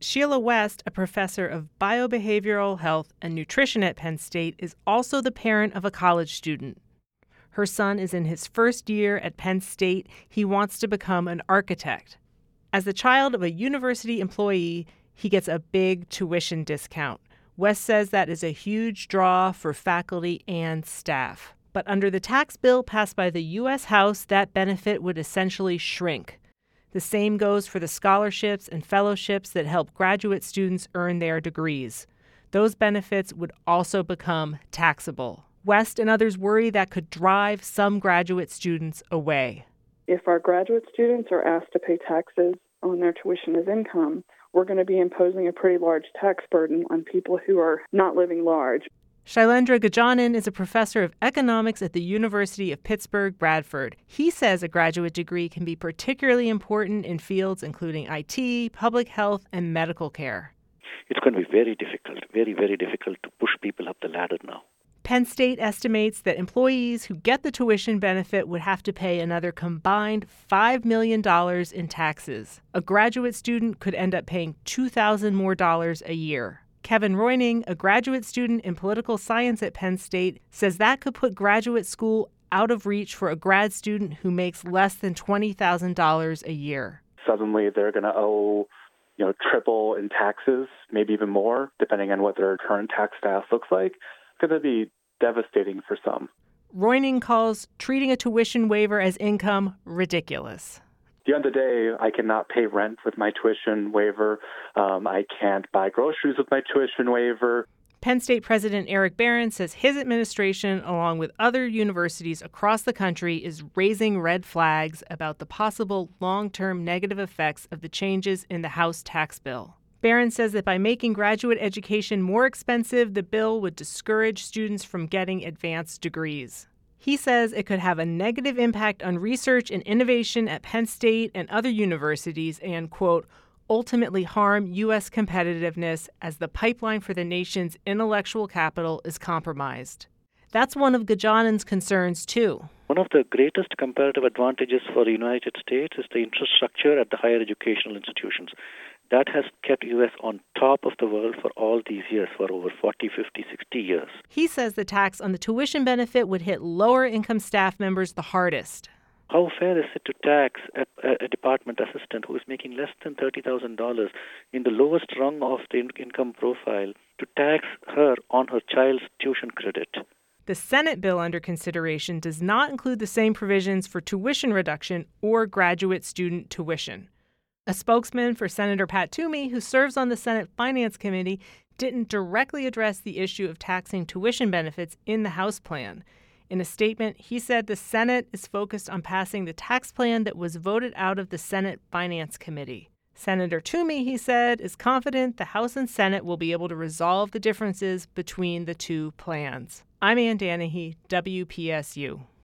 Sheila West, a professor of biobehavioral health and nutrition at Penn State, is also the parent of a college student. Her son is in his first year at Penn State. He wants to become an architect. As the child of a university employee, he gets a big tuition discount. West says that is a huge draw for faculty and staff. But under the tax bill passed by the U.S. House, that benefit would essentially shrink. The same goes for the scholarships and fellowships that help graduate students earn their degrees. Those benefits would also become taxable. West and others worry that could drive some graduate students away. If our graduate students are asked to pay taxes on their tuition as income, we're going to be imposing a pretty large tax burden on people who are not living large. Shailendra Gajanan is a professor of economics at the University of Pittsburgh, Bradford. He says a graduate degree can be particularly important in fields including IT, public health, and medical care. It's going to be very difficult, very difficult to push people up the ladder now. Penn State estimates that employees who get the tuition benefit would have to pay another combined $5 million in taxes. A graduate student could end up paying $2,000 more a year. Kevin Roining, a graduate student in political science at Penn State, says that could put graduate school out of reach for a grad student who makes less than $20,000 a year. Suddenly they're going to owe, triple in taxes, maybe even more, depending on what their current tax status looks like. It's going to be devastating for some. Roining calls treating a tuition waiver as income ridiculous. At the end of the day, I cannot pay rent with my tuition waiver. I can't buy groceries with my tuition waiver. Penn State President Eric Barron says his administration, along with other universities across the country, is raising red flags about the possible long-term negative effects of the changes in the House tax bill. Barron says that by making graduate education more expensive, the bill would discourage students from getting advanced degrees. He says it could have a negative impact on research and innovation at Penn State and other universities and, quote, ultimately harm U.S. competitiveness as the pipeline for the nation's intellectual capital is compromised. That's one of Gajanan's concerns, too. One of the greatest comparative advantages for the United States is the infrastructure at the higher educational institutions. That has kept U.S. on top of the world for all these years, for over 40, 50, 60 years. He says the tax on the tuition benefit would hit lower-income staff members the hardest. How fair is it to tax a department assistant who is making less than $30,000 in the lowest rung of the income profile, to tax her on her child's tuition credit? The Senate bill under consideration does not include the same provisions for tuition reduction or graduate student tuition. A spokesman for Senator Pat Toomey, who serves on the Senate Finance Committee, didn't directly address the issue of taxing tuition benefits in the House plan. In a statement, he said the Senate is focused on passing the tax plan that was voted out of the Senate Finance Committee. Senator Toomey, he said, is confident the House and Senate will be able to resolve the differences between the two plans. I'm Ann Danahy, WPSU.